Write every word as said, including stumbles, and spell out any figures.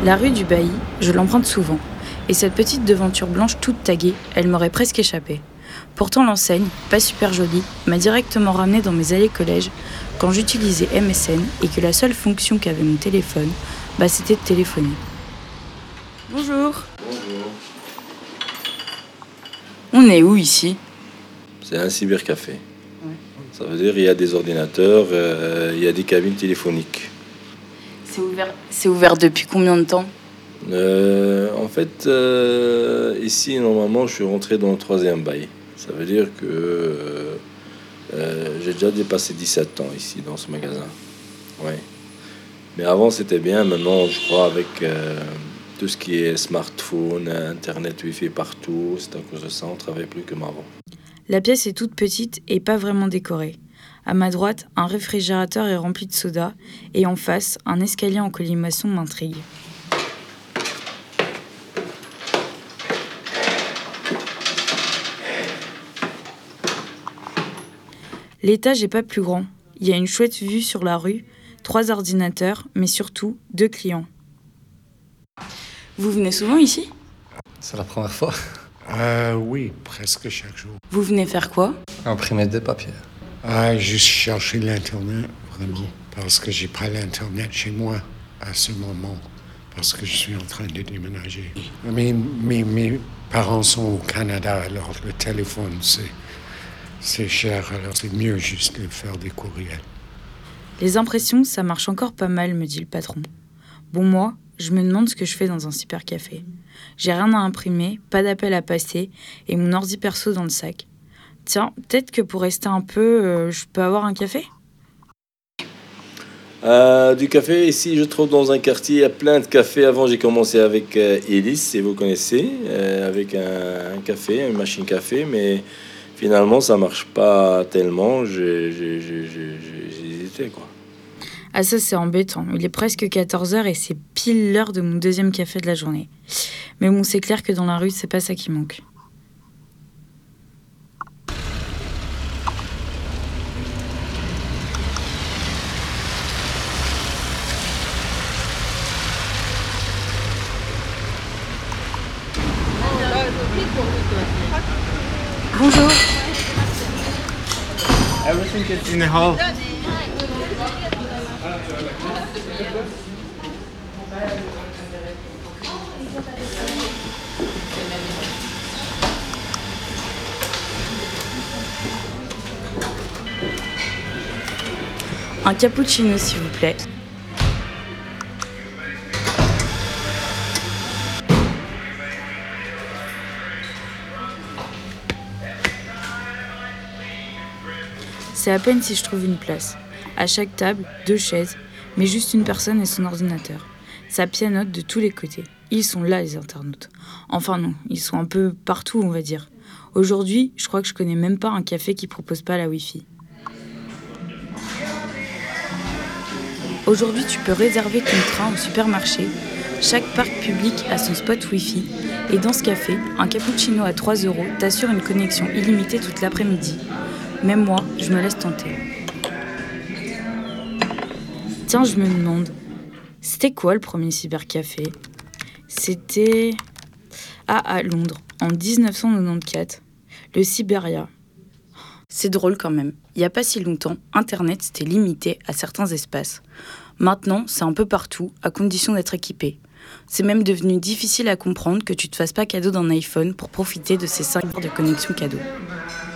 La rue du Bailly, je l'emprunte souvent. Et cette petite devanture blanche toute taguée, elle m'aurait presque échappé. Pourtant l'enseigne, pas super jolie, m'a directement ramenée dans mes allées collège quand j'utilisais M S N et que la seule fonction qu'avait mon téléphone, bah c'était de téléphoner. Bonjour. Bonjour. On est où ici? C'est un cybercafé. Ouais. Ça veut dire qu'il y a des ordinateurs, euh, il y a des cabines téléphoniques. C'est ouvert, c'est ouvert depuis combien de temps? euh, En fait, euh, ici, normalement, je suis rentré dans le troisième bail. Ça veut dire que euh, euh, j'ai déjà dépassé dix-sept ans ici, dans ce magasin. Ouais. Mais avant, c'était bien. Maintenant, je crois, avec euh, tout ce qui est smartphone, Internet, Wi-Fi partout, c'est à cause de ça, on ne travaille plus comme avant. La pièce est toute petite et pas vraiment décorée. À ma droite, un réfrigérateur est rempli de soda et en face, un escalier en colimaçon m'intrigue. L'étage n'est pas plus grand. Il y a une chouette vue sur la rue, trois ordinateurs, mais surtout deux clients. Vous venez souvent ici? C'est la première fois. Euh, oui, presque chaque jour. Vous venez faire quoi? Imprimer des papiers. Ah, juste chercher l'Internet, vraiment. Parce que j'ai pas l'Internet chez moi à ce moment. Parce que je suis en train de déménager. Mes, mes, mes parents sont au Canada, alors le téléphone, c'est, c'est cher. Alors c'est mieux juste de faire des courriels. Les impressions, ça marche encore pas mal, me dit le patron. Bon, moi, je me demande ce que je fais dans un cybercafé. J'ai rien à imprimer, pas d'appel à passer et mon ordi perso dans le sac. Tiens, peut-être que pour rester un peu, euh, je peux avoir un café? euh, Du café, ici, je trouve dans un quartier, il y a plein de cafés. Avant, j'ai commencé avec euh, Elis, si vous connaissez, euh, avec un, un café, une machine café, mais finalement, ça marche pas tellement. J'ai, j'ai, j'ai, j'ai, j'ai hésité, quoi. Ah ça, c'est embêtant. Il est presque quatorze heures et c'est pile l'heure de mon deuxième café de la journée. Mais bon, c'est clair que dans la rue, c'est pas ça qui manque. Bonjour. Everything is in the hall. Un cappuccino, s'il vous plaît. C'est à peine si je trouve une place. À chaque table, deux chaises, mais juste une personne et son ordinateur. Ça pianote de tous les côtés. Ils sont là, les internautes. Enfin non, ils sont un peu partout, on va dire. Aujourd'hui, je crois que je connais même pas un café qui propose pas la Wi-Fi. Aujourd'hui, tu peux réserver ton train au supermarché. Chaque parc public a son spot Wi-Fi. Et dans ce café, un cappuccino à trois euros t'assure une connexion illimitée toute l'après-midi. Même moi, je me laisse tenter. Tiens, je me demande, c'était quoi le premier cybercafé? C'était... Ah, à Londres, en dix-neuf cent quatre-vingt-quatorze. Le Cyberia. C'est drôle quand même. Il n'y a pas si longtemps, Internet c'était limité à certains espaces. Maintenant, c'est un peu partout, à condition d'être équipé. C'est même devenu difficile à comprendre que tu te fasses pas cadeau d'un iPhone pour profiter de ces cinq heures de connexion cadeau.